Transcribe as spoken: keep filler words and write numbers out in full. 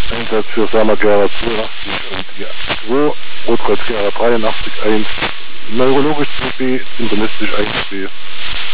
Einsatz für Samagera zweiundachtzig und zwei, Rotkreuz Gera dreiundachtzig eins, neurologisch zwei B, internistisch eins B.